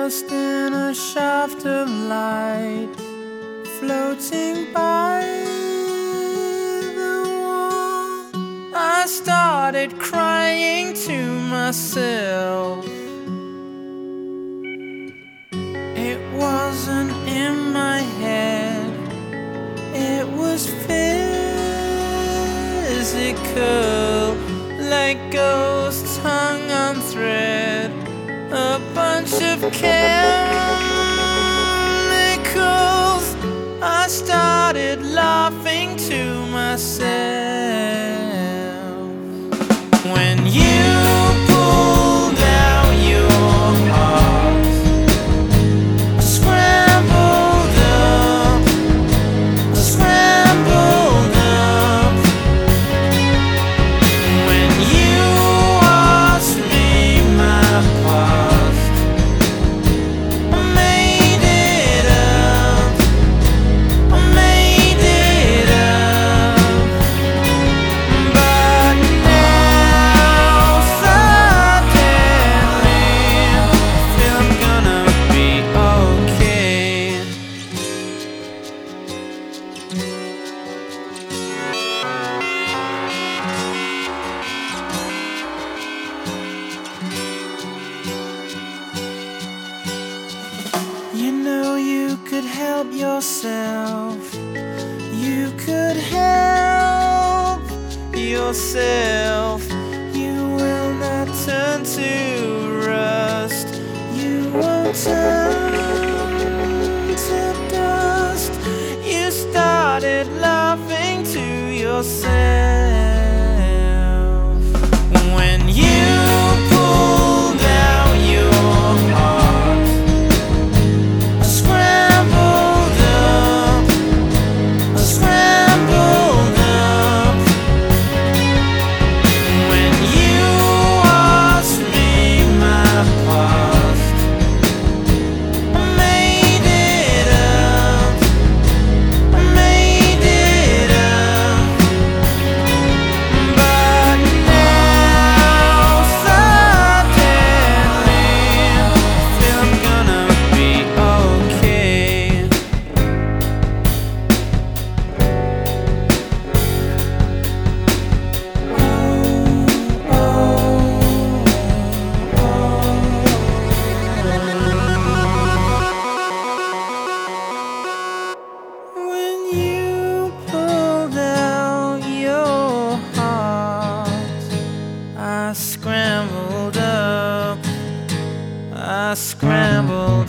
lost in a shaft of light, floating by the wall. I started crying to myself. It wasn't in my head, it was physical, like ghosts hung on thread, a bunch of chemicals. I started laughing to myself. When you pulled out your heart, scrambled up, scrambled up. When you asked me my past, I made it up, I made it up. But now suddenly I feel I'm gonna be okay. You know you could help yourself. You could help yourself. You will not turn to rust. You won't turn to dust. You started laughing to yourself. When you pulled out your heart, scrambled up, scrambled up. When you asked me my past, I made it up, I made it up. But now suddenly I feel I'm gonna be okay. When you pulled out your heart, I scrambled up, I scrambled